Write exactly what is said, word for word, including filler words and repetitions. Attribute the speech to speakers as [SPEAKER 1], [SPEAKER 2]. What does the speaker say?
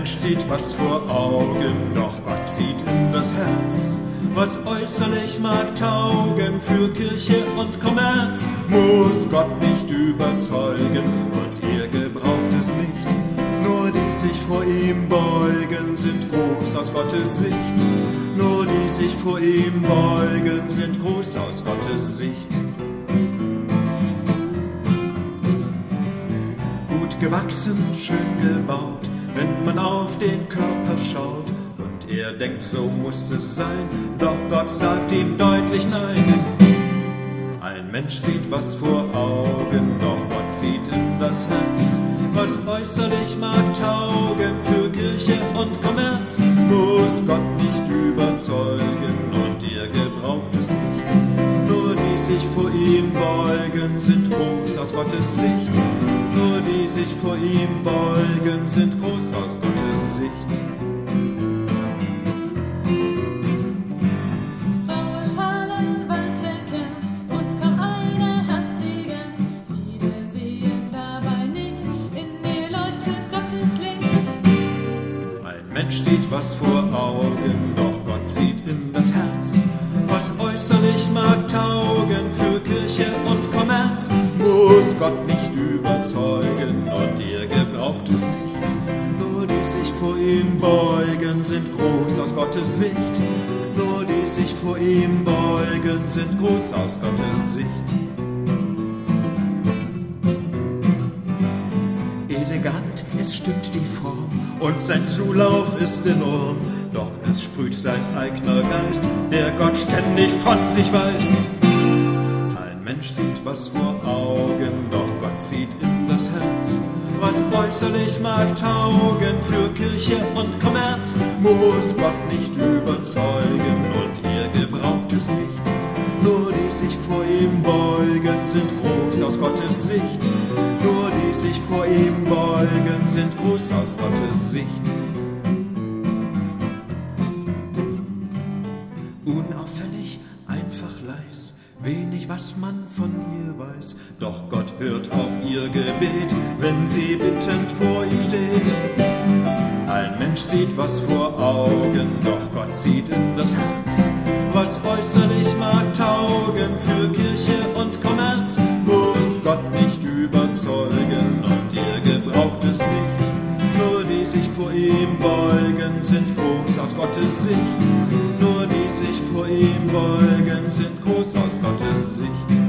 [SPEAKER 1] Mensch sieht was vor Augen, doch Gott sieht in das Herz. Was äußerlich mag taugen für Kirche und Kommerz, muss Gott nicht überzeugen und er gebraucht es nicht. Nur die sich vor ihm beugen, sind groß aus Gottes Sicht. Nur die sich vor ihm beugen, sind groß aus Gottes Sicht. Gut gewachsen, schön gebaut, wenn man auf den Körper schaut. Und er denkt, so muss es sein, doch Gott sagt ihm deutlich nein. Ein Mensch sieht was vor Augen, doch Gott sieht in das Herz. Was äußerlich mag taugen für Kirche und Kommerz, muss Gott nicht überzeugen und er gebraucht es nicht. Nur die sich vor ihm beugen, sind groß aus Gottes Sicht. Nur die sich vor ihm beugen, sind groß aus Gottes Sicht. Mensch sieht was vor Augen, doch Gott sieht in das Herz. Was äußerlich mag taugen für Kirche und Kommerz, muss Gott nicht überzeugen und er gebraucht es nicht. Nur die sich vor ihm beugen, sind groß aus Gottes Sicht. Nur die sich vor ihm beugen, sind groß aus Gottes Sicht. Elegant, es stimmt die Form und sein Zulauf ist enorm, doch es sprüht sein eigener Geist, der Gott ständig von sich weist. Ein Mensch sieht was vor Augen, doch Gott sieht in das Herz. Was äußerlich mag taugen für Kirche und Kommerz, muss Gott nicht überzeugen und er gebraucht es nicht. Nur die sich vor ihm beugen, sind groß aus Gottes Sicht. Nur die sich vor ihm beugen, sind groß aus Gottes Sicht. Unauffällig, einfach leis, wenig was man von ihr weiß. Doch Gott hört auf ihr Gebet, wenn sie bittend vor ihm steht. Ein Mensch sieht was vor Augen, doch Gott sieht in das Herz. Was äußerlich mag taugen für Kirche und Kommerz, muss Gott nicht überzeugen und er gebraucht es nicht. Nur die sich vor ihm beugen, sind groß aus Gottes Sicht. Nur die sich vor ihm beugen, sind groß aus Gottes Sicht.